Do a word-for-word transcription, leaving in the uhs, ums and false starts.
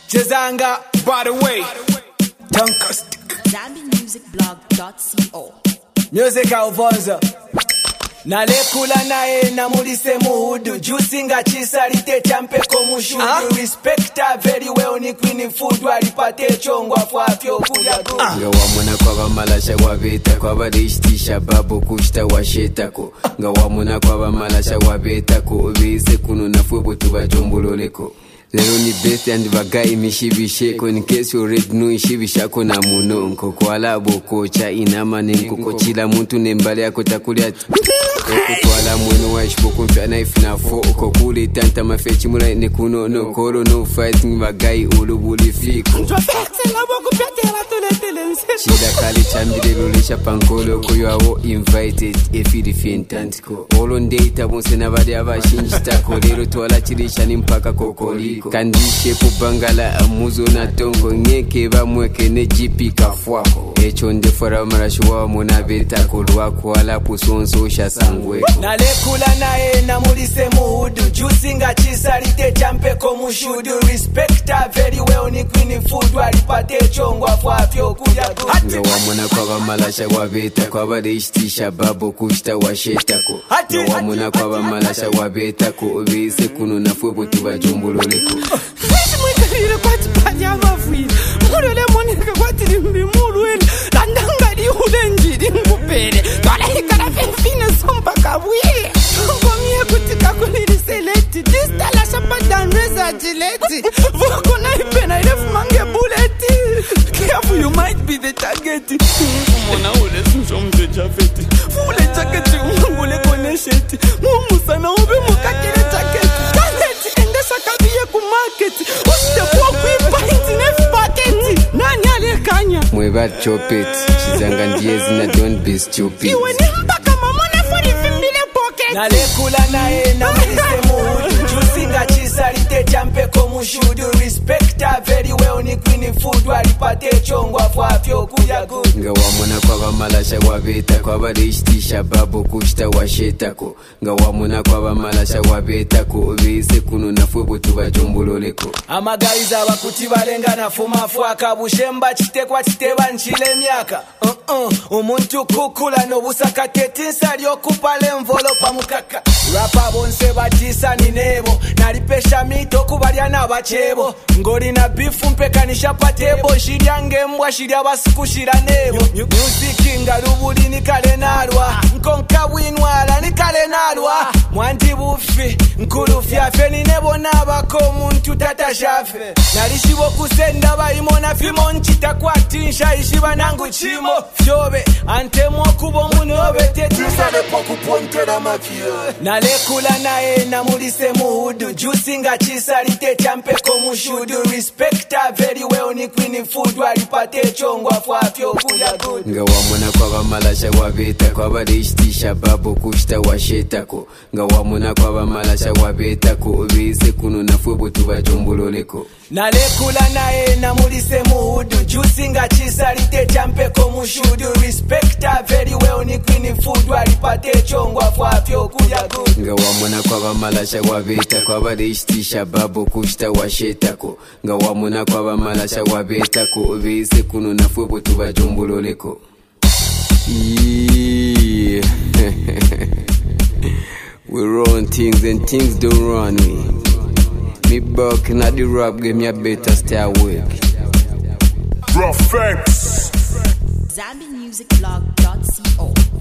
Chezanga, by the way. Dunkast. Zambi Music Blog dot co. Music Alfonso. Nalekula nae na mulise muhudu Jusinga chisalite champeko mushudu ah? Respecta very well ni queen food walipate chongwa fwafyo kuyagu ah. Nga wamuna kwa bamalasha wabeta kwa badishtisha babu kushta washetako Nga wamuna kwa bamalasha wabetako Ubise kunu nafubu tuba jombuloleko Lero ni bete and bagai mishibisheko in case you read no ishibishako na muno nkoko alabo kocha inama ni nkoko chila muntu nembale yako takulia Eko ala mwenu wa ishpoko mfya knife na fo Oko kuli tanta mafechi mula nekuno no koro no fighting bagai ulubuli fiko Chila kali chambile lulisha pankolo Kuyo awo invited efiri fintantiko Olo ndeita bonse na bade ava shinjitako Lero tuwala chilisha ni mpaka kokoli Kandishe pubangala amuzo na tongo Ngeke ba mweke ne jipi kafuako Echo ndefora marashuwa muna beta Kulwa kuala pusonso sha sangweko Nalekula nae na mulise muhudu Jusinga chisalite champeko mushudu Respecta very well ni queen food walipate chongwa fwafyo kuyagu Nga wamuna kwa bamalasha wabeta Kwa badishtisha babu kushta washetako Nga wamuna kwa bamalasha wabetako Ubise kunu nafubu tuba jombuloleko Fish mwikalire kwa tipati ya mafui Mulole monika kwa tirimbi muluwele Landanga di hulenjiri ngupele Twala hikara fefine sompa kabuye Ngomye kutika kuliri seleti Distala shapadan reza jileti Vuko na ipena irefu mange buleti Careful you might be the target Mwana ule sunjo mze jafeti Fule jaketi umangule kone sheti Mumu sana ube mukakile jaketi Kaleti endesha kabiye kumaketi Ushite kwa kuipa inti nefu paketi Nani alekanya Mweba chopeti Chizanga ndiezi na don't be stupid Iwe ni mpaka mamone furi fimbile pocket Nalekula nae na mulise muhudu Jusinga chisalite champeko mushudu Respecta very well ni queen food walipate chongwa fwafyo kuyagu Nga wamuna kwa bamalasha wabeta Kwa badishtisha babu kushta washetako Nga wamuna kwa bamalasha wabetako Ubise kunu nafubu tuba jombuloleko Amagaiza bakuti balenga na fumafu akabushemba chitekwa chiteba nchile miaka uh -uh. Umuntu kukula no busakateti nsali okupala envelope mukaka Rapa bonse batisa ni nebo Nalipesha mito kubalya n'abachebo Ngoli na bifu mpekanisha patebo Shirya ngembwa shirya basikushira nebo Music nga lubuli ni kale nalwa Nkonka winwala ni kale nalwa Mwanti bufi nkulu fyafe ni nebo nabako muntu tata shafe Nalishibo kusenda bayimona fimo nchita kwa tinsha ishiba nangu chimo Fyobe antemo kubo munobe tetisa lepo kupontera mafio Nalekula nae na mulise muhudu Jusinga chisalite champeko mushudu Respecta very well ni queen food walipate chongwa fwafyo kuyagu Nga wamuna kwa bamalasha wabeta Kwa badishtisha babu kushta washetako Nga wamuna kwa bamalasha wabetako Ubise kunu nafubu tuba jombuloleko Nalekula nae na mulise muhudu Jusinga chisalite champeko mushudu Respecta very well ni queen food walipate chongwa fwafyo kuyagu Nga wamuna kwa bamalasha wabeta Kwa badishtisha babu kushta washetako Nga wamuna kwa bamalasha wabetako Ubise kunu nafubu tuba jombuloleko Yeah We run things and things don't run me Me buck na the rap give me a better stay awake Rough X Zambi Music Blog dot co.